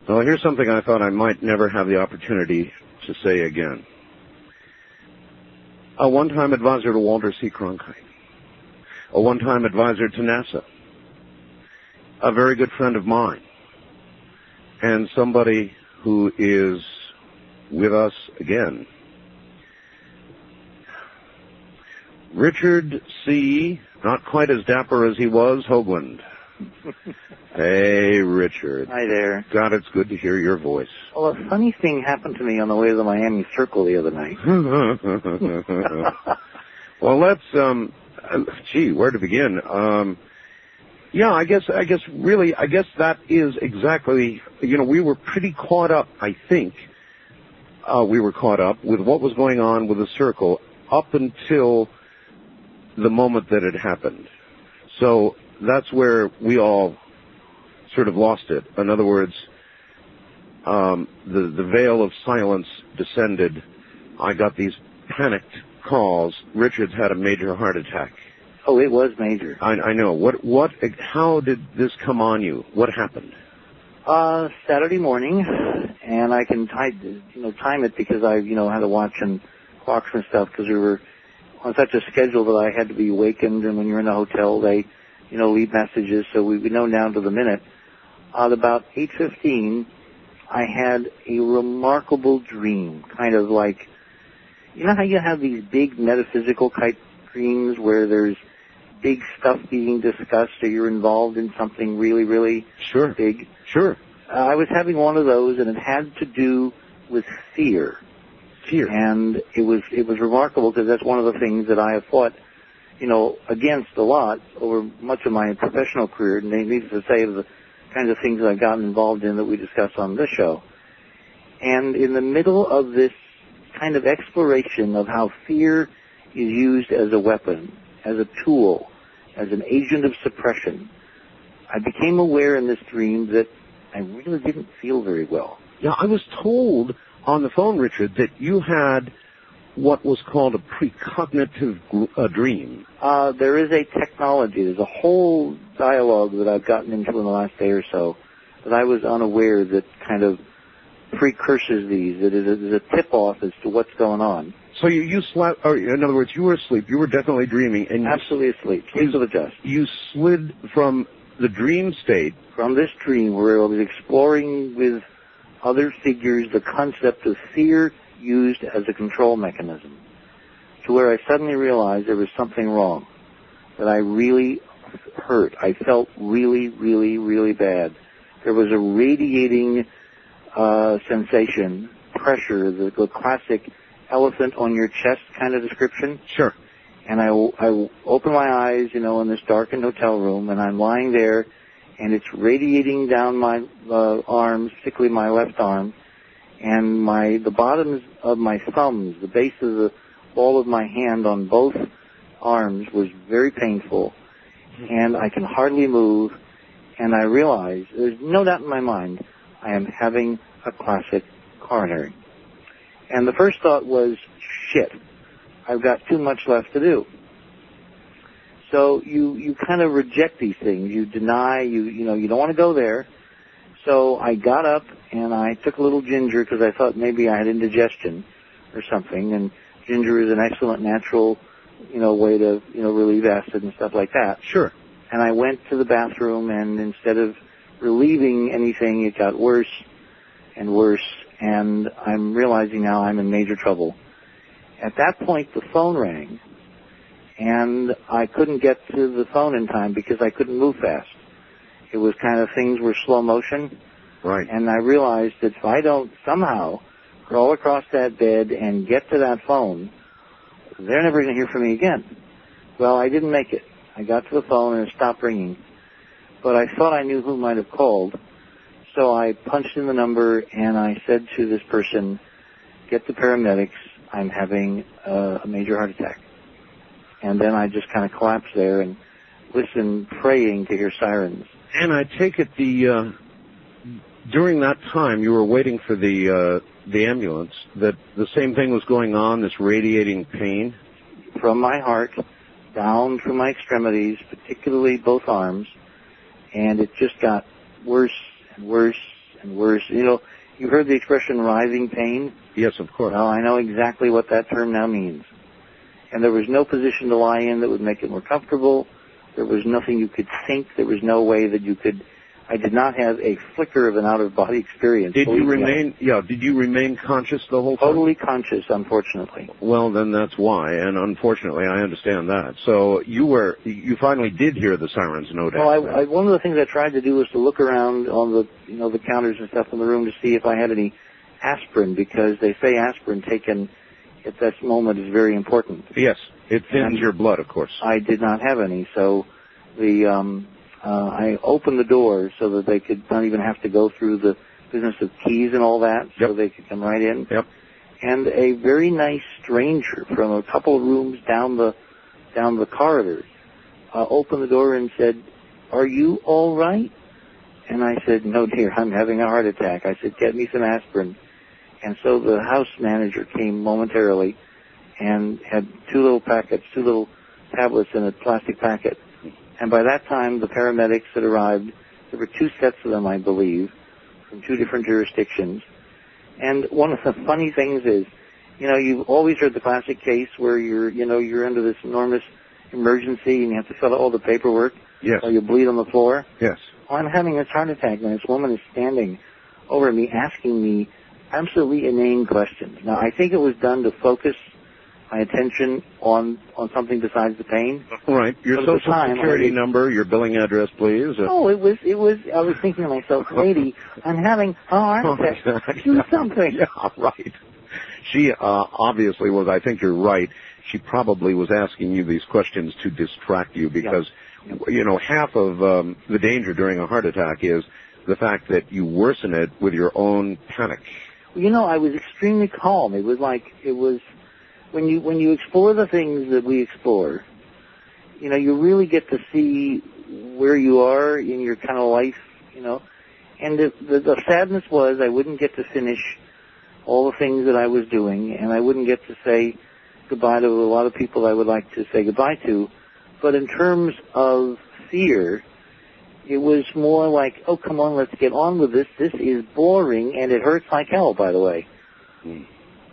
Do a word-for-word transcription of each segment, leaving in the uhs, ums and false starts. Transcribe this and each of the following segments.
Well, here's something I thought I might never have the opportunity to say again. A one-time advisor to Walter C. Cronkite. A one-time advisor to NASA. A very good friend of mine. And somebody who is with us again. Richard C., not quite as dapper as he was, Hoagland. Hey, Richard. Hi there. God, it's good to hear your voice. Well, a funny thing happened to me on the way to the Miami Circle the other night. Well, let's, um, gee, where to begin? Um, yeah, I guess, I guess really, I guess that is exactly, you know, we were pretty caught up, I think, uh, we were caught up with what was going on with the Circle up until the moment that it happened. So that's where we all sort of lost it. In other words, um, the, the veil of silence descended. I got these panicked calls. Richard's had a major heart attack. Oh, it was major. I, I know. What, what, how did this come on you? What happened? Uh, Saturday morning, and I can time, you know, time it because I, you know, had to watch and clocks and stuff because we were on such a schedule that I had to be awakened, and when you're in a hotel, they, you know, leave messages, so we, we know down to the minute. At about eight fifteen, I had a remarkable dream, kind of like, you know how you have these big metaphysical type dreams where there's big stuff being discussed, or you're involved in something really, really sure. big? Sure. Uh, I was having one of those, and it had to do with fear. Fear. And it was it was remarkable because that's one of the things that I have fought, you know, against a lot over much of my professional career. And needless to say, the kinds of things that I've gotten involved in that we discuss on this show. And in the middle of this kind of exploration of how fear is used as a weapon, as a tool, as an agent of suppression, I became aware in this dream that I really didn't feel very well. Yeah, I was told on the phone, Richard, that you had what was called a precognitive uh, dream. Uh, there is a technology, there's a whole dialogue that I've gotten into in the last day or so that I was unaware that kind of precurses these, that is a, is a tip-off as to what's going on. So you, you slept, or in other words, you were asleep, you were definitely dreaming. And Absolutely you, asleep, sleep to the just. You slid from the dream state. From this dream where I was exploring with other figures the concept of fear used as a control mechanism, to where I suddenly realized there was something wrong, that I really hurt. I felt really, really, really bad. There was a radiating uh, sensation, pressure, the, the classic elephant on your chest kind of description. Sure. And I, I open my eyes, you know, in this darkened hotel room, and I'm lying there, and it's radiating down my uh, arms, particularly my left arm, and my the bottoms of my thumbs, the base of the ball of my hand on both arms was very painful, and I can hardly move, and I realize, there's no doubt in my mind, I am having a classic coronary. And the first thought was, shit, I've got too much left to do. So you, you kind of reject these things. You deny, you, you know, you don't want to go there. So I got up and I took a little ginger because I thought maybe I had indigestion or something. And ginger is an excellent natural, you know, way to, you know, relieve acid and stuff like that. Sure. And I went to the bathroom, and instead of relieving anything, it got worse and worse. And I'm realizing now I'm in major trouble. At that point, the phone rang. And I couldn't get to the phone in time because I couldn't move fast. It was kind of things were slow motion. Right. And I realized that if I don't somehow crawl across that bed and get to that phone, they're never going to hear from me again. Well, I didn't make it. I got to the phone and it stopped ringing. But I thought I knew who might have called. So I punched in the number and I said to this person, get the paramedics. I'm having uh, a major heart attack. And then I just kind of collapsed there and listened, praying to hear sirens. And I take it the uh, during that time you were waiting for the uh, the ambulance, that the same thing was going on, this radiating pain? From my heart, down through my extremities, particularly both arms, and it just got worse and worse and worse. You know, you've heard the expression writhing pain? Yes, of course. Well, I know exactly what that term now means. And there was no position to lie in that would make it more comfortable. There was nothing you could think. There was no way that you could... I did not have a flicker of an out-of-body experience. Did you remain... Yeah, did you remain conscious the whole time? Totally conscious, unfortunately. Well, then that's why, and unfortunately, I understand that. So you were... You finally did hear the sirens, no doubt. Well, I, I, one of the things I tried to do was to look around on the, you know, the counters and stuff in the room to see if I had any aspirin, because they say aspirin taken at this moment is very important. Yes, it thins and your blood, of course. I did not have any, so the um, uh, I opened the door so that they could not even have to go through the business of keys and all that, so yep. they could come right in. Yep. And a very nice stranger from a couple of rooms down the down the corridors uh, opened the door and said, "Are you all right?" And I said, "No, dear, I'm having a heart attack." I said, "Get me some aspirin." And so the house manager came momentarily and had two little packets, two little tablets in a plastic packet. And by that time, the paramedics had arrived. There were two sets of them, I believe, from two different jurisdictions. And one of the funny things is, you know, you've always heard the classic case where you're, you know, you're under this enormous emergency and you have to fill out all the paperwork. Yes. Or you bleed on the floor. Yes. Well, I'm having this heart attack and this woman is standing over me asking me absolutely inane questions. Now, I think it was done to focus my attention on on something besides the pain. Right. Your but social time, security was, number, your billing address, please. Uh, oh, it was, it was, I was thinking to myself, lady, I'm having a heart attack. Do something. Yeah, right. She uh, obviously was, I think you're right, she probably was asking you these questions to distract you because, yeah. you know, half of um, the danger during a heart attack is the fact that you worsen it with your own panic. You know, I was extremely calm. It was like, it was, when you, when you explore the things that we explore, you know, you really get to see where you are in your kind of life, you know. And the, the, the sadness was I wouldn't get to finish all the things that I was doing, and I wouldn't get to say goodbye to a lot of people I would like to say goodbye to. But in terms of fear, it was more like, oh, come on, let's get on with this. This is boring, and it hurts like hell, by the way. Hmm.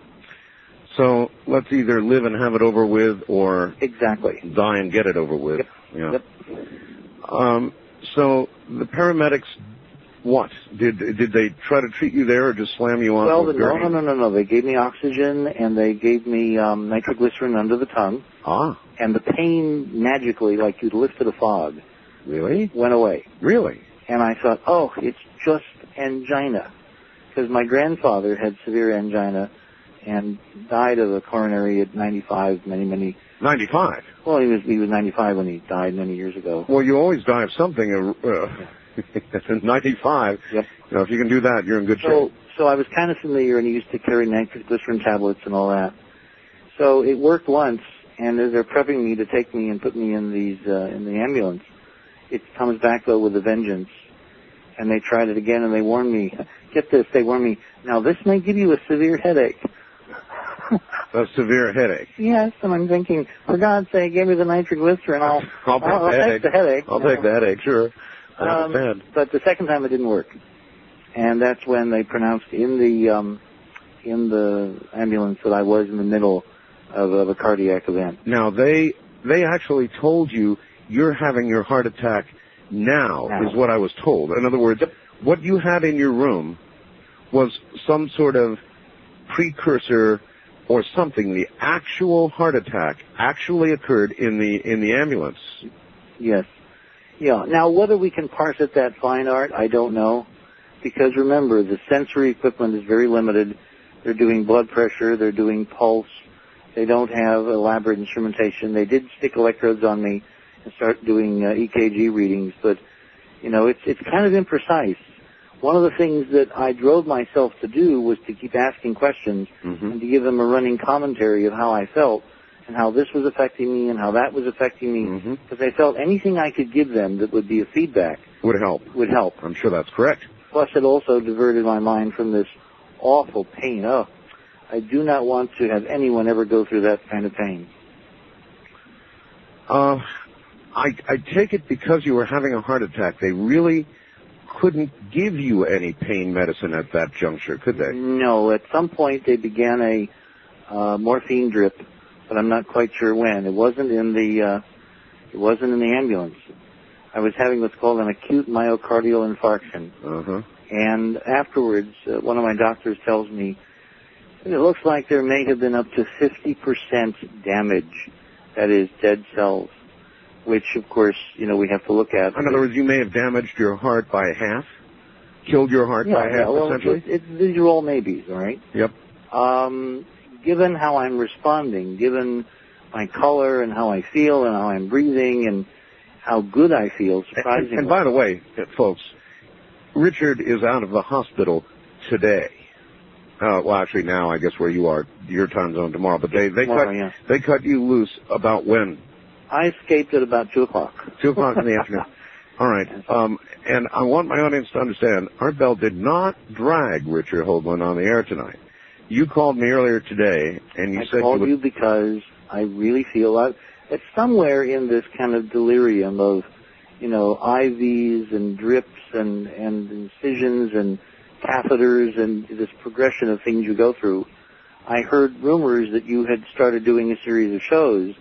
So let's either live and have it over with or exactly die and get it over with. Yep. Yeah. Yep. Um, so the paramedics, what? Did did they try to treat you there or just slam you on? Well, the, no, no, no, no, no. They gave me oxygen, and they gave me um, nitroglycerin under the tongue. Ah. And the pain magically, like you'd lifted a fog, really went away. Really? And I thought, oh, it's just angina. Because my grandfather had severe angina and died of a coronary at ninety-five, many, many... ninety-five? Well, he was he was ninety-five when he died many years ago. Well, you always die of something. Uh, yeah. ninety-five. Yep. You know, if you can do that, you're in good so, shape. So I was kind of familiar, and he used to carry nitroglycerin tablets and all that. So it worked once, and as they're prepping me to take me and put me in these uh, in the ambulance, it comes back, though, with a vengeance. And they tried it again, and they warned me, get this, they warned me, now this may give you a severe headache. A severe headache? Yes, and I'm thinking, for God's sake, give me the nitroglycerin, I'll, I'll, I'll, I'll take the headache. I'll take the headache, sure. I um, understand. But the second time it didn't work. And that's when they pronounced in the um, in the ambulance that I was in the middle of, of a cardiac event. Now, they they actually told you you're having your heart attack now, now. is what I was told. In other words, yep. what you had in your room was some sort of precursor or something. The actual heart attack actually occurred in the in the ambulance. Yes. Yeah. Now, whether we can parse it that fine art, I don't know. Because remember, the sensory equipment is very limited. They're doing blood pressure. They're doing pulse. They don't have elaborate instrumentation. They did stick electrodes on me and start doing uh, E K G readings, but, you know, it's it's kind of imprecise. One of the things that I drove myself to do was to keep asking questions mm-hmm. and to give them a running commentary of how I felt and how this was affecting me and how that was affecting me, because mm-hmm. I felt anything I could give them that would be a feedback would help. Would help. I'm sure that's correct. Plus, it also diverted my mind from this awful pain. Oh, I do not want to have anyone ever go through that kind of pain. Uh, I, I take it because you were having a heart attack, they really couldn't give you any pain medicine at that juncture, could they? No. At some point, they began a uh, morphine drip, but I'm not quite sure when. It wasn't in the uh, it wasn't in the ambulance. I was having what's called an acute myocardial infarction. Uh-huh. And afterwards, uh, one of my doctors tells me, it looks like there may have been up to fifty percent damage, that is, dead cells, which, of course, you know, we have to look at. In other words, you may have damaged your heart by half? Killed your heart yeah, by half, yeah, well, essentially? It, it, these are all maybes, all right? Yep. Um, given how I'm responding, given my color and how I feel and how I'm breathing and how good I feel, surprisingly. And, and by the way, folks, Richard is out of the hospital today. Uh, well, actually now, I guess where you are, your time zone tomorrow. But they they tomorrow, cut yeah. they cut you loose about when? I escaped at about two o'clock. Two o'clock in the afternoon. All right. Um, and I want my audience to understand, Art Bell did not drag Richard Hoagland on the air tonight. You called me earlier today, and you I said called you, would... you because I really feel like it's somewhere in this kind of delirium of, you know, I Vs and drips and, and incisions and catheters and this progression of things you go through. I heard rumors that you had started doing a series of shows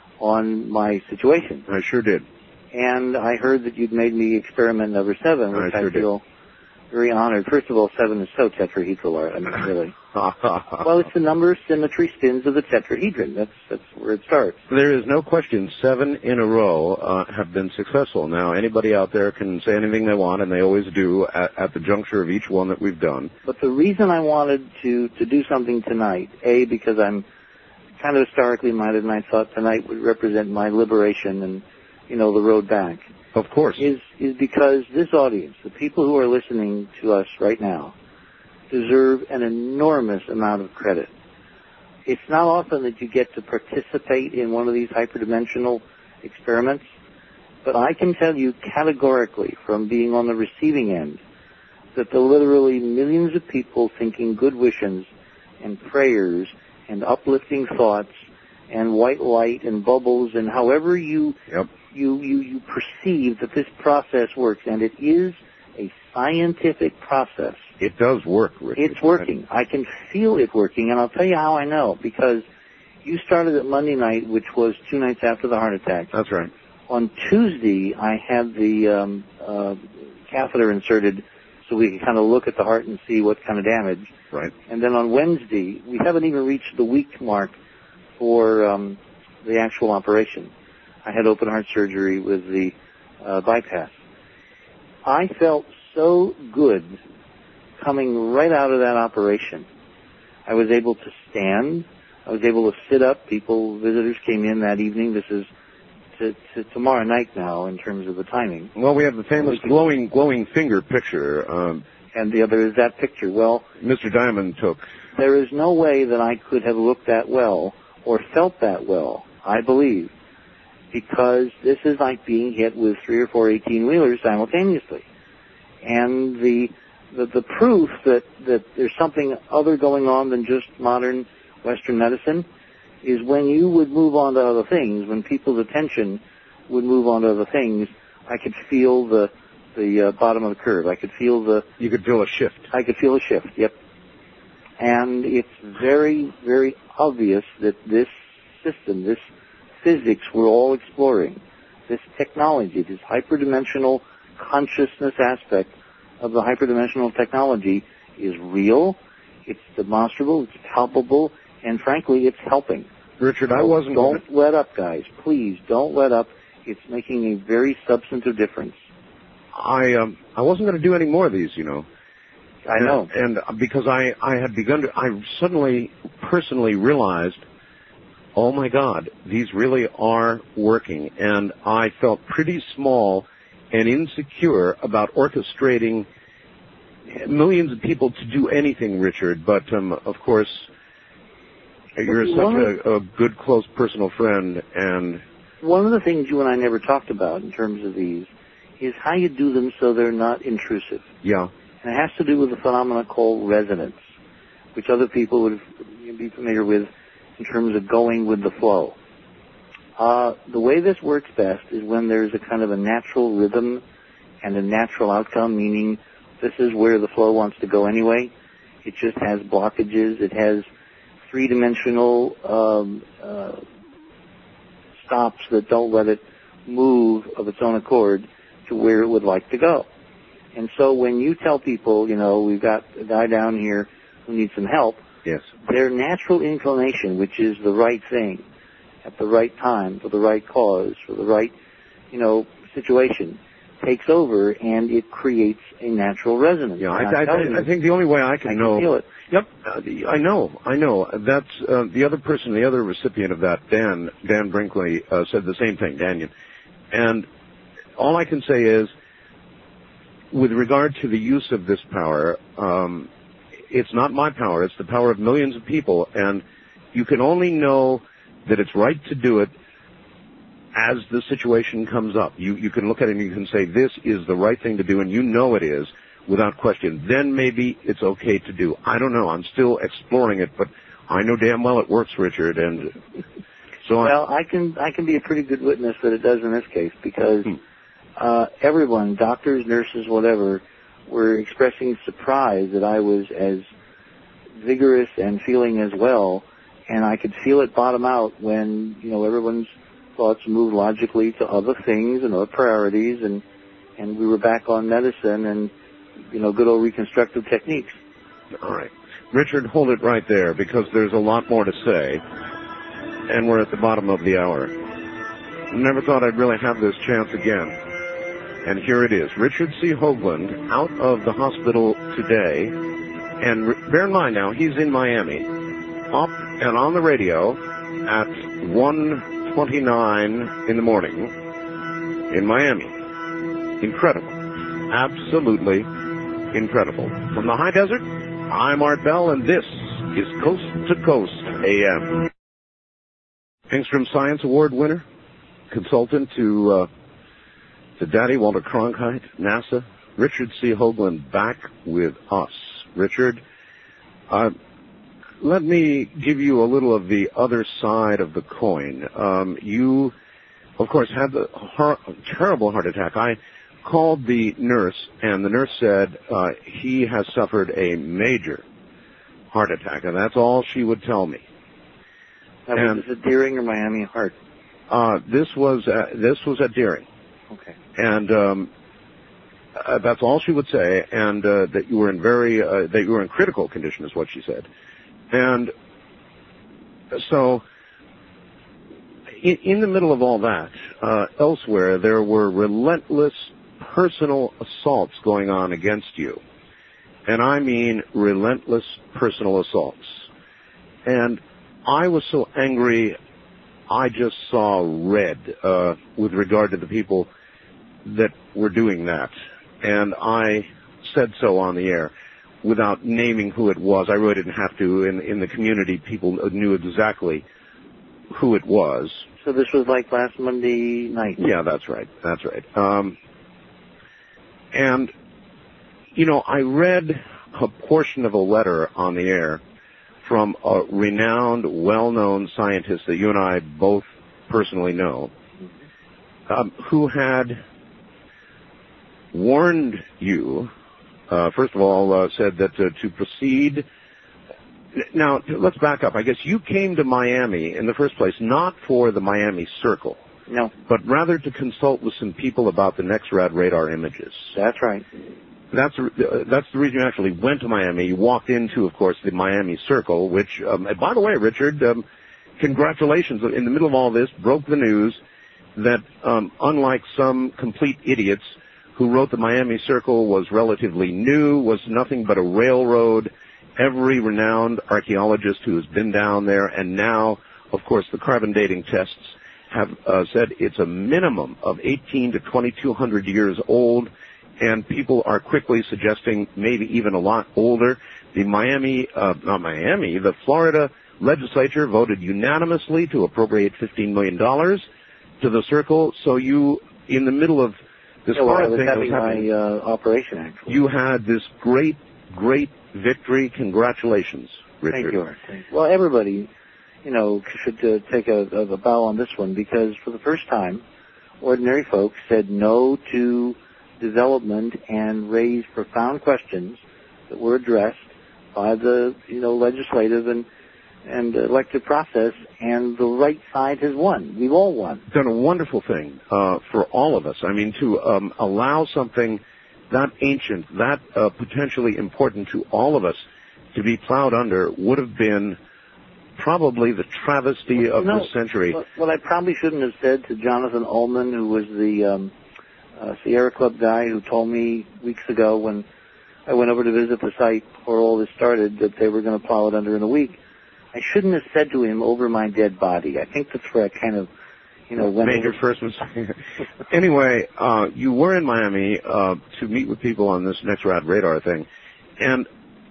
on my situation. I sure did. And I heard that you'd made me experiment number seven, which I, sure I feel did. very honored. First of all, seven is so tetrahedral. I mean, really. Well, it's the number, symmetry, spins of the tetrahedron. That's that's where it starts. There is no question seven in a row uh, have been successful. Now, anybody out there can say anything they want, and they always do at, at the juncture of each one that we've done. But the reason I wanted to, to do something tonight, A, because I'm kind of historically minded, and I thought tonight would represent my liberation and, you know, the road back. Of course. Is is because this audience, the people who are listening to us right now, deserve an enormous amount of credit. It's not often that you get to participate in one of these hyperdimensional experiments, but I can tell you categorically from being on the receiving end that the literally millions of people thinking good wishes and prayers and uplifting thoughts and white light and bubbles and however you yep. you, you, you perceive that this process works, and it is a scientific process. It does work, Richard. It's working. I can feel it working, and I'll tell you how I know, because you started at Monday night, which was two nights after the heart attack. That's right. On Tuesday, I had the um, uh, catheter inserted so we could kind of look at the heart and see what kind of damage. Right. And then on Wednesday, we haven't even reached the week mark for um, the actual operation. I had open heart surgery with the uh, bypass. I felt so good coming right out of that operation. I was able to stand. I was able to sit up. People, visitors came in that evening. This is to, to tomorrow night now in terms of the timing. Well, we have the famous glowing, glowing finger picture. Um, and the other is that picture. Well, Mister Diamond took. There is no way that I could have looked that well or felt that well, I believe, because this is like being hit with three or four eighteen-wheelers simultaneously. And the, the the proof that, that there's something other going on than just modern Western medicine is when you would move on to other things, when people's attention would move on to other things, I could feel the the uh, bottom of the curve. I could feel the... You could feel a shift. I could feel a shift, yep. And it's very, very obvious that this system, this physics we're all exploring, this technology, this hyperdimensional consciousness aspect of the hyperdimensional technology is real, it's demonstrable, it's palpable, and frankly, it's helping. Richard, I wasn't... Don't gonna... let up, guys. Please, don't let up. It's making a very substantive difference. I um, I wasn't going to do any more of these, you know. I know. And, and because I, I had begun to... I suddenly, personally realized, oh, my God, these really are working. And I felt pretty small and insecure about orchestrating millions of people to do anything, Richard. But, um, of course, you're such a, a good, close, personal friend. And one of the things you and I never talked about in terms of these is how you do them so they're not intrusive. Yeah. And it has to do with a phenomenon called resonance, which other people would be familiar with in terms of going with the flow. Uh, the way this works best is when there's a kind of a natural rhythm and a natural outcome, meaning this is where the flow wants to go anyway. It just has blockages. It has three-dimensional um, uh, stops that don't let it move of its own accord to where it would like to go. And so when you tell people, you know, we've got a guy down here who needs some help, yes, their natural inclination, which is the right thing at the right time for the right cause, for the right, you know, situation, takes over, and it creates a natural resonance. Yeah, I, I, I, I think the only way I can I know... Can feel it. Yep, uh, I know, I know. That's uh, the other person, the other recipient of that, Dan, Dan Brinkley, uh, said the same thing, Daniel. And all I can say is, with regard to the use of this power, um, it's not my power, it's the power of millions of people, and you can only know that it's right to do it as the situation comes up. You you can look at it and you can say, this is the right thing to do, and you know it is, without question. Then maybe it's okay to do. I don't know. I'm still exploring it, but I know damn well it works, Richard, and so Well, I... I can I can be a pretty good witness that it does in this case, because uh, everyone, doctors, nurses, whatever, were expressing surprise that I was as vigorous and feeling as well, and I could feel it bottom out when, you know, everyone's thoughts moved logically to other things and other priorities, and and we were back on medicine and, you know, good old reconstructive techniques. All right. Richard, hold it right there, because there's a lot more to say, and we're at the bottom of the hour. Never thought I'd really have this chance again. And here it is. Richard C. Hoagland, out of the hospital today, and re- bear in mind now, he's in Miami, up and on the radio at one twenty-nine in the morning in Miami. Incredible. Absolutely incredible. From the high desert, I'm Art Bell, and this is Coast to Coast A M. Engstrom Science Award winner, consultant to uh, to Daddy Walter Cronkite, NASA, Richard C. Hoagland, back with us. Richard, uh, let me give you a little of the other side of the coin. Um, you, of course, had the hor- terrible heart attack. I called the nurse, and the nurse said uh, he has suffered a major heart attack, and that's all she would tell me. Now, was this at Deering or Miami Heart? Uh, this was uh, this was at Deering. Okay. And um, uh, that's all she would say, and uh, that you were in very uh, that you were in critical condition, is what she said. And so, in, in the middle of all that, uh, elsewhere there were relentless personal assaults going on against you, and I mean relentless personal assaults. And I was so angry, I just saw red uh, with regard to the people that were doing that. And I said so on the air without naming who it was. I really didn't have to. In, in the community, people knew exactly who it was. So this was like last Monday night? Yeah, that's right. That's right. Um, and, you know, I read a portion of a letter on the air from a renowned, well-known scientist that you and I both personally know, um, who had warned you, uh, first of all, uh, said that uh, to proceed. Now, let's back up. I guess you came to Miami in the first place not for the Miami Circle. No. But rather to consult with some people about the NEXRAD radar images. That's right. That's uh, that's the reason you actually went to Miami. You walked into, of course, the Miami Circle, which, um, and by the way, Richard, um, congratulations. In the middle of all this, broke the news that um, unlike some complete idiots who wrote the Miami Circle was relatively new, was nothing but a railroad, every renowned archaeologist who has been down there, and now, of course, the carbon dating tests have uh, said it's a minimum of eighteen to twenty-two hundred years old, and people are quickly suggesting maybe even a lot older. The Miami, uh, not Miami, the Florida legislature voted unanimously to appropriate fifteen million dollars to the Circle. So you, in the middle of this yeah, well, I horrid was thing having that was happening, my uh, operation, actually. you had this great, great victory. Congratulations, Richard. Thank you, Art. Well, everybody, you know, should uh, take a, a bow on this one, because for the first time, ordinary folks said no to development and raise profound questions that were addressed by the, you know, legislative and and elected process, and the right side has won. We've all won. Done a wonderful thing uh, for all of us. I mean, to um, allow something that ancient, that uh, potentially important to all of us to be plowed under would have been probably the travesty of no, the century. What, what I probably shouldn't have said to Jonathan Ullman, who was the um, uh, Sierra Club guy who told me weeks ago when I went over to visit the site before all this started that they were going to plow it under in a week, I shouldn't have said to him, over my dead body. I think that's where I kind of, you know, went Made your first mistake. Anyway, uh, you were in Miami uh, to meet with people on this NEXRAD radar thing. And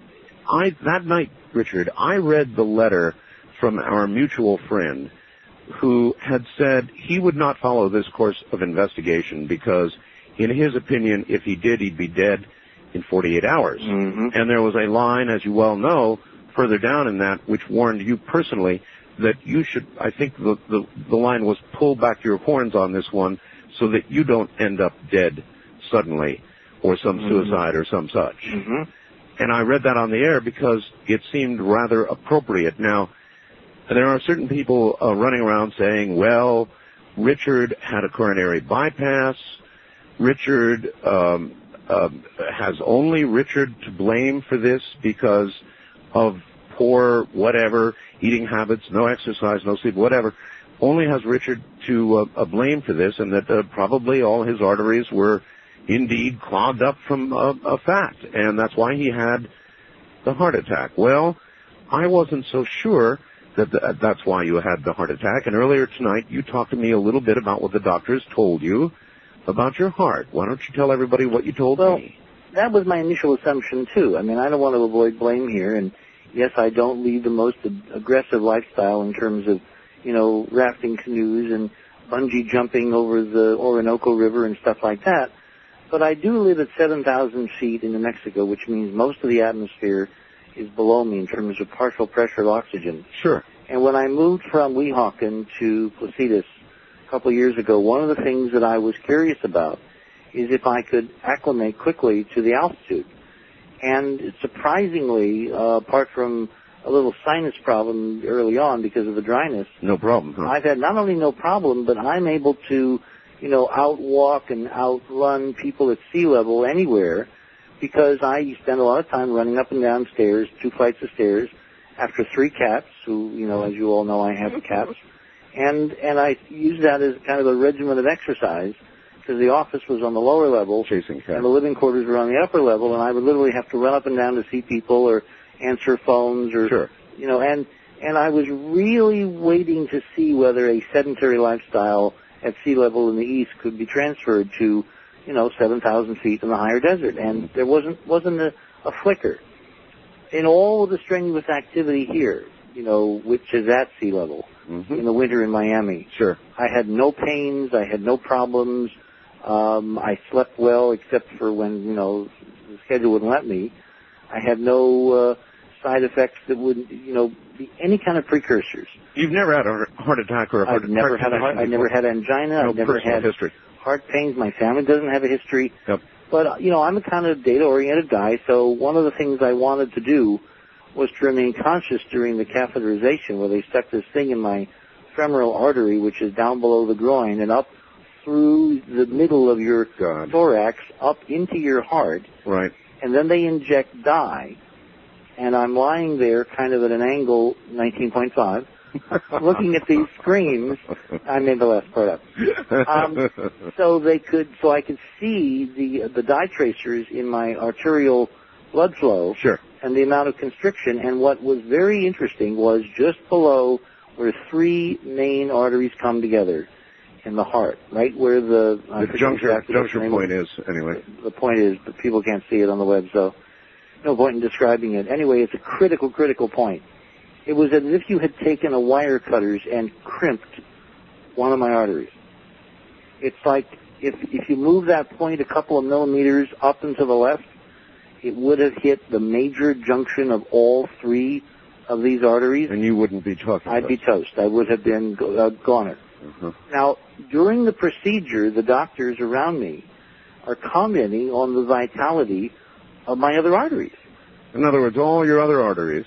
I that night, Richard, I read the letter from our mutual friend who had said he would not follow this course of investigation because, in his opinion, if he did, he'd be dead in forty-eight hours. Mm-hmm. And there was a line, as you well know, further down in that, which warned you personally that you should, I think the, the, the line was pull back your horns on this one so that you don't end up dead suddenly or some mm-hmm. suicide or some such. Mm-hmm. And I read that on the air because it seemed rather appropriate. Now, there are certain people uh, running around saying, well, Richard had a coronary bypass. Richard um, uh, has only Richard to blame for this because of poor whatever, eating habits, no exercise, no sleep, whatever. Only has Richard to uh, uh, blame for this, and that uh, probably all his arteries were indeed clogged up from uh, uh, fat, and that's why he had the heart attack. Well, I wasn't so sure that the, that's why you had the heart attack, and earlier tonight you talked to me a little bit about what the doctors told you about your heart. Why don't you tell everybody what you told well, me? That was my initial assumption, too. I mean, I don't want to avoid blame here, and yes, I don't lead the most aggressive lifestyle in terms of, you know, rafting canoes and bungee jumping over the Orinoco River and stuff like that, but I do live at seven thousand feet in New Mexico, which means most of the atmosphere is below me in terms of partial pressure of oxygen. Sure. And when I moved from Weehawken to Placitas a couple of years ago, one of the things that I was curious about is if I could acclimate quickly to the altitude. And surprisingly, uh, apart from a little sinus problem early on because of the dryness, no problem. Huh? I've had not only no problem, but I'm able to, you know, outwalk and outrun people at sea level anywhere because I spend a lot of time running up and down stairs, two flights of stairs, after three cats, who, you know, as you all know, I have cats. And, and I use that as kind of a regimen of exercise, because the office was on the lower level, Chasing cats. and the living quarters were on the upper level, and I would literally have to run up and down to see people or answer phones or, sure. you know, and, and I was really waiting to see whether a sedentary lifestyle at sea level in the east could be transferred to, you know, seven thousand feet in the higher desert, and there wasn't, wasn't a, a flicker. In all of the strenuous activity here, you know, which is at sea level, mm-hmm. in the winter in Miami, sure, I had no pains, I had no problems. Um, I slept well, except for when, you know, the schedule wouldn't let me. I had no uh, side effects that would, you know, be any kind of precursors. You've never had a heart attack or a heart I've never heart had a heart. I never had angina. No I've never personal had history. heart pains. My family doesn't have a history. Yep. But uh, you know, I'm a kind of data-oriented guy. So one of the things I wanted to do was to remain conscious during the catheterization, where they stuck this thing in my femoral artery, which is down below the groin, and up through the middle of your God. thorax, up into your heart. Right. And then they inject dye, and I'm lying there kind of at an angle, nineteen point five, looking at these screens. I made the last part up. Um, so they could, so I could see the the dye tracers in my arterial blood flow. Sure. And the amount of constriction. And what was very interesting was just below where three main arteries come together in the heart, right where the, the juncture, exactly juncture point is, anyway. The point is, but people can't see it on the web, so no point in describing it. Anyway, it's a critical, critical point. It was as if you had taken a wire cutters and crimped one of my arteries. It's like if if you move that point a couple of millimeters up and to the left, it would have hit the major junction of all three of these arteries. And you wouldn't be talking I'd about be toast. I would have been uh, goner. Uh-huh. Now, during the procedure, the doctors around me are commenting on the vitality of my other arteries. In other words, all your other arteries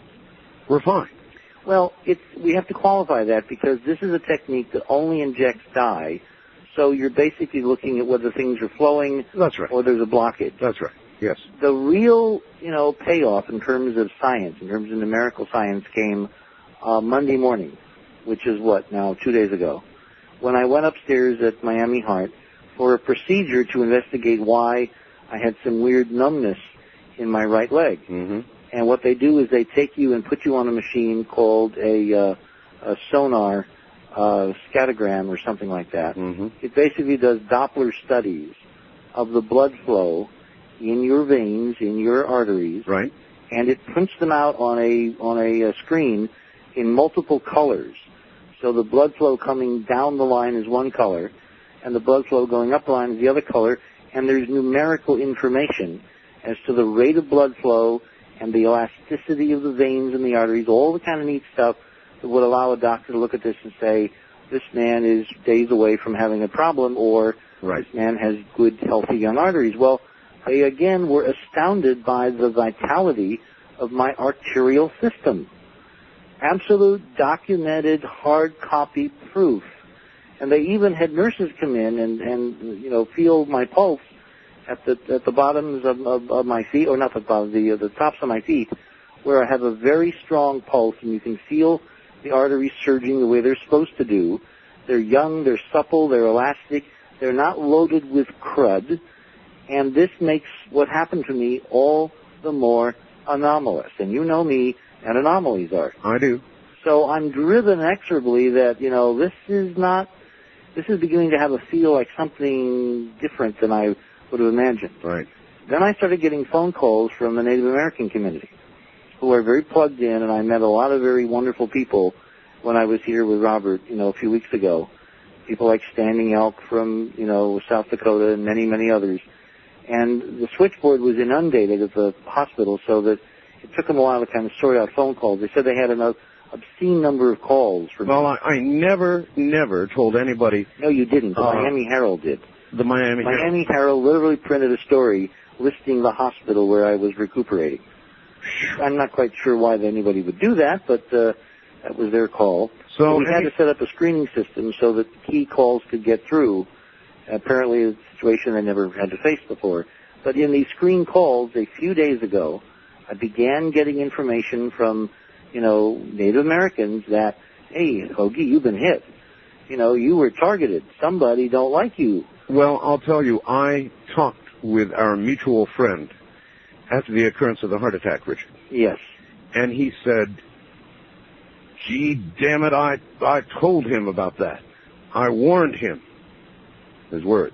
were fine. Well, it's, we have to qualify that because this is a technique that only injects dye, so you're basically looking at whether things are flowing That's right. or there's a blockage. That's right, yes. The real, you know, payoff in terms of science, in terms of numerical science, came uh, Monday morning, which is what, now, two days ago, when I went upstairs at Miami Heart for a procedure to investigate why I had some weird numbness in my right leg. Mm-hmm. And what they do is they take you and put you on a machine called a, uh, a sonar uh, scatogram or something like that. Mm-hmm. It basically does Doppler studies of the blood flow in your veins, in your arteries, right? And it prints them out on a on a, a screen in multiple colors. So the blood flow coming down the line is one color, and the blood flow going up the line is the other color. And there's numerical information as to the rate of blood flow and the elasticity of the veins and the arteries, all the kind of neat stuff that would allow a doctor to look at this and say, this man is days away from having a problem, or right. This man has good, healthy young arteries. Well, they again were astounded by the vitality of my arterial system. Absolute, documented, hard copy proof. And they even had nurses come in and, and you know, feel my pulse at the at the bottoms of, of, of my feet, or not the bottom, the, uh, the tops of my feet, where I have a very strong pulse, and you can feel the arteries surging the way they're supposed to do. They're young, they're supple, they're elastic, they're not loaded with crud, and this makes what happened to me all the more anomalous. And you know me and anomalies are. I do. So I'm driven inexorably that, you know, this is not, this is beginning to have a feel like something different than I would have imagined. Right. Then I started getting phone calls from the Native American community who are very plugged in, and I met a lot of very wonderful people when I was here with Robert, you know, a few weeks ago. People like Standing Elk from, you know, South Dakota and many, many others. And the switchboard was inundated at the hospital, so that it took them a while to kind of sort out phone calls. They said they had an obscene number of calls. For well, I, I never, never told anybody. No, you didn't. The uh, Miami Herald did. The Miami Herald. Miami Herald literally printed a story listing the hospital where I was recuperating. I'm not quite sure why anybody would do that, but uh, that was their call. So we had to set up a screening system so that key calls could get through. Apparently, a situation I never had to face before. But in these screen calls, a few days ago, I began getting information from, you know, Native Americans that, hey, Hoagie, you've been hit. You know, you were targeted. Somebody don't like you. Well, I'll tell you, I talked with our mutual friend after the occurrence of the heart attack, Richard. Yes. And he said, gee, damn it, I, I told him about that. I warned him. His words.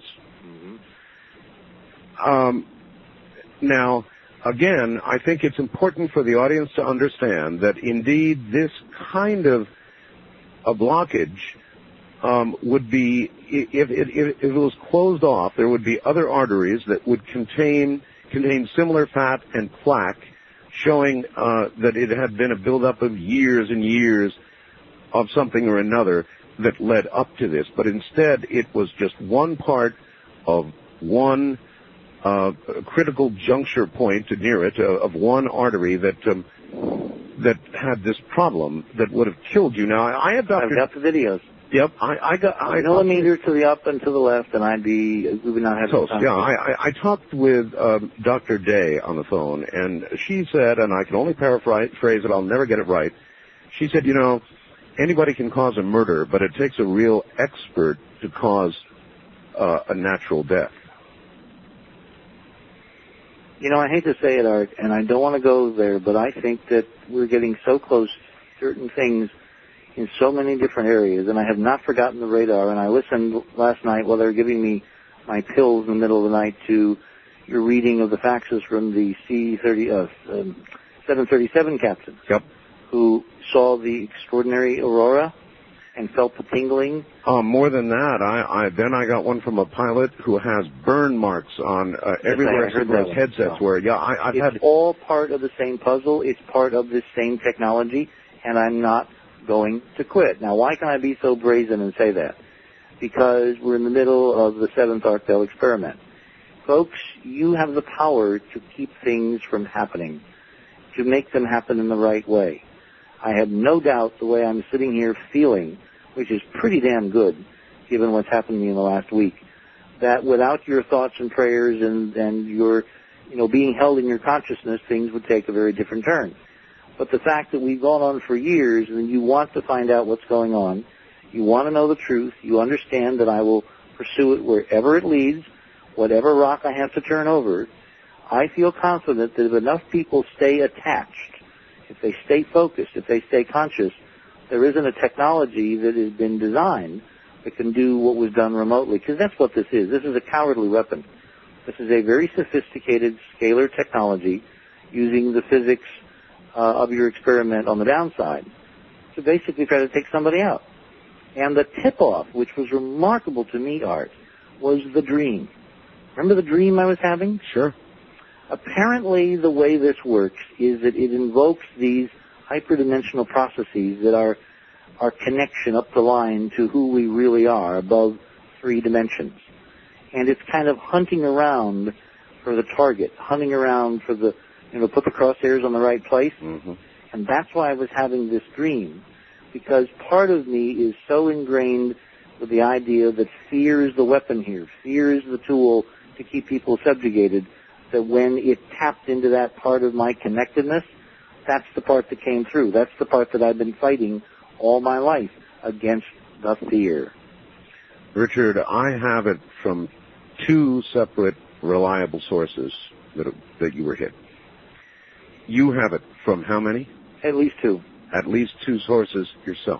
Mm-hmm. Um, now, again, I think it's important for the audience to understand that indeed this kind of a blockage um, would be, if, if, if it was closed off, there would be other arteries that would contain contain similar fat and plaque, showing uh, that it had been a buildup of years and years of something or another that led up to this. But instead, it was just one part of one uh, critical juncture point near it, uh, of one artery that um, that had this problem that would have killed you. Now, I have Doctor I've got the videos. Yep, I, I got. I millimeter to the up and to the left, and I'd be we would not have. Toast. Yeah, I, I, I talked with um, Doctor Day on the phone, and she said, and I can only paraphrase it. I'll never get it right. She said, you know, anybody can cause a murder, but it takes a real expert to cause uh, a natural death. You know, I hate to say it, Art, and I don't want to go there, but I think that we're getting so close to certain things in so many different areas, and I have not forgotten the radar. And I listened last night while they were giving me my pills in the middle of the night to your reading of the faxes from the C thirty, uh, um, seven thirty-seven captain, yep, who saw the extraordinary aurora and felt the tingling. Oh, more than that, I, I then I got one from a pilot who has burn marks on uh, yes, everywhere except where his headsets were. Yeah, I, I've it's had. It's all part of the same puzzle. It's part of this same technology, and I'm not going to quit. Now, why can I be so brazen and say that? Because we're in the middle of the seventh Archdale experiment. Folks, you have the power to keep things from happening, to make them happen in the right way. I have no doubt the way I'm sitting here feeling, which is pretty damn good, given what's happened to me in the last week, that without your thoughts and prayers and, and your, you know, being held in your consciousness, things would take a very different turn. But the fact that we've gone on for years and you want to find out what's going on, you want to know the truth, you understand that I will pursue it wherever it leads, whatever rock I have to turn over, I feel confident that if enough people stay attached, if they stay focused, if they stay conscious, there isn't a technology that has been designed that can do what was done remotely, because that's what this is. This is a cowardly weapon. This is a very sophisticated scalar technology using the physics uh, of your experiment on the downside to basically try to take somebody out. And the tip-off, which was remarkable to me, Art, was the dream. Remember the dream I was having? Sure. Apparently, the way this works is that it invokes these hyperdimensional processes that are our connection up the line to who we really are above three dimensions. And it's kind of hunting around for the target, hunting around for the, you know, put the crosshairs on the right place. Mm-hmm. And that's why I was having this dream, because part of me is so ingrained with the idea that fear is the weapon here, fear is the tool to keep people subjugated, that when it tapped into that part of my connectedness, that's the part that came through. That's the part that I've been fighting all my life against the fear. Richard, I have it from two separate reliable sources that, that you were hit. You have it from how many? At least two. At least two sources yourself.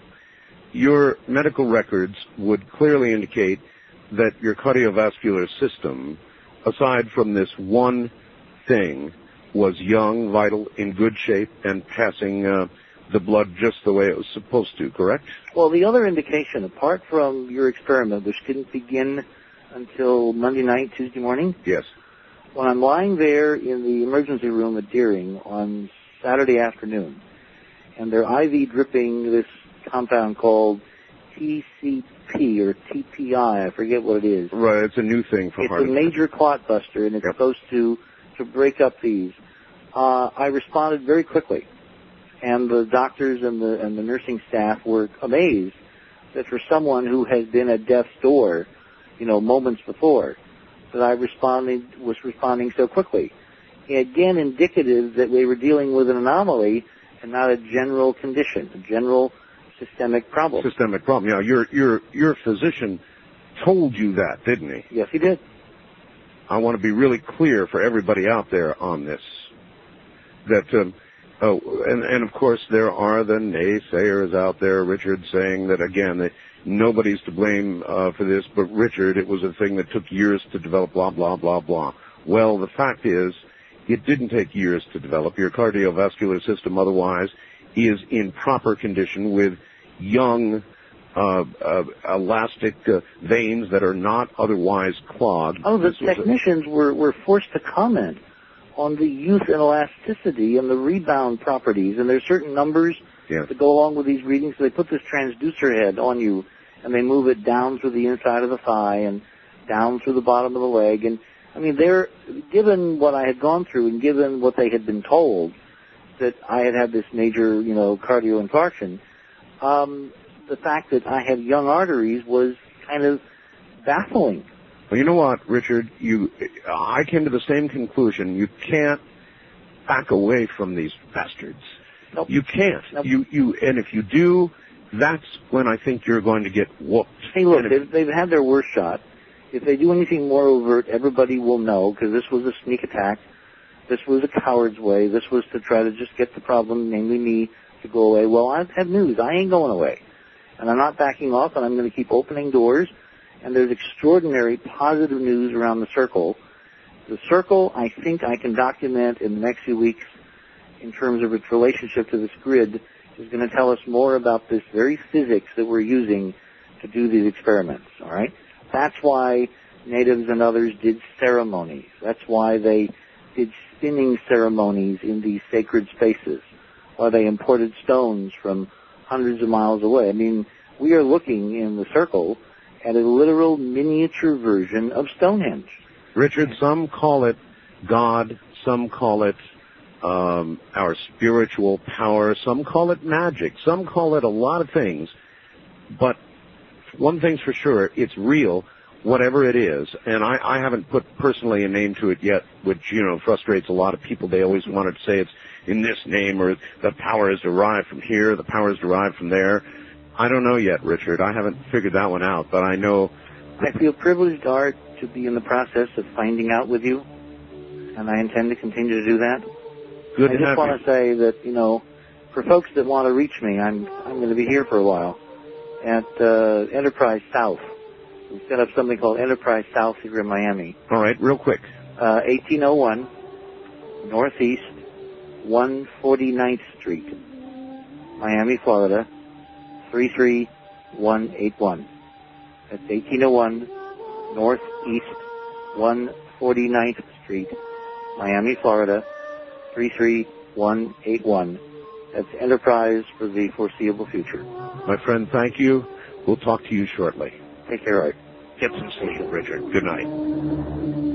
Your medical records would clearly indicate that your cardiovascular system, aside from this one thing, was young, vital, in good shape, and passing uh, the blood just the way it was supposed to, correct? Well, the other indication, apart from your experiment, which didn't begin until Monday night, Tuesday morning? Yes. When I'm lying there in the emergency room at Deering on Saturday afternoon, and they're I V dripping this compound called T C P or T P I, I forget what it is. Right, it's a new thing for it's heart It's a major clot buster, and it's yep. supposed to, to break up these. Uh, I responded very quickly, and the doctors and the and the nursing staff were amazed that for someone who has been at death's door, you know, moments before, that I responded was responding so quickly. Again, indicative that we were dealing with an anomaly and not a general condition, a general systemic problem. Systemic problem. Yeah, your your your physician told you that, didn't he? Yes, he did. I want to be really clear for everybody out there on this. That, um, oh, and, and of course there are the naysayers out there, Richard, saying that again that nobody's to blame uh, for this, but Richard, it was a thing that took years to develop. Blah blah blah blah. Well, the fact is, it didn't take years to develop. Your cardiovascular system, otherwise, is in proper condition with young, uh, uh, elastic uh, veins that are not otherwise clogged. Oh, the technicians a... were, were forced to comment on the youth and elasticity and the rebound properties, and there's certain numbers yes. that go along with these readings. So they put this transducer head on you, and they move it down through the inside of the thigh and down through the bottom of the leg. And I mean, they're given what I had gone through and given what they had been told, that I had had this major, you know, cardio infarction, um, the fact that I had young arteries was kind of baffling. Well, you know what, Richard? You, I came to the same conclusion. You can't back away from these bastards. Nope. You can't. Nope. You, you, and if you do, that's when I think you're going to get whooped. Hey, look, if, they've, they've had their worst shot. If they do anything more overt, everybody will know, because this was a sneak attack. This was a coward's way. This was to try to just get the problem, namely me, to go away. Well, I've had news. I ain't going away. And I'm not backing off, and I'm going to keep opening doors. And there's extraordinary positive news around the circle. The circle, I think I can document in the next few weeks in terms of its relationship to this grid, is going to tell us more about this very physics that we're using to do these experiments, all right? That's why natives and others did ceremonies. That's why they did spinning ceremonies in these sacred spaces, why they imported stones from hundreds of miles away. I mean, we are looking in the circle at a literal miniature version of Stonehenge. Richard, some call it God, some call it um, our spiritual power, some call it magic, some call it a lot of things. But one thing's for sure, it's real, whatever it is. And I, I haven't put personally a name to it yet, which, you know, frustrates a lot of people. They always wanted to say it's in this name, or the power is derived from here, the power is derived from there. I don't know yet, Richard. I haven't figured that one out, but I know... I feel privileged, Art, to be in the process of finding out with you, and I intend to continue to do that. Good I just want to say that, you know, for folks that want to reach me, I'm I'm going to be here for a while at uh, Enterprise South. We set up something called Enterprise South here in Miami. All right, real quick. Uh, eighteen oh one Northeast one hundred forty-ninth Street, Miami, Florida, three three one eight one. That's eighteen oh one Northeast one hundred forty-ninth Street, Miami, Florida, three three one eight one. That's Enterprise for the foreseeable future. My friend, thank you. We'll talk to you shortly. Take care, Art. Get some sleep, Richard. Good night.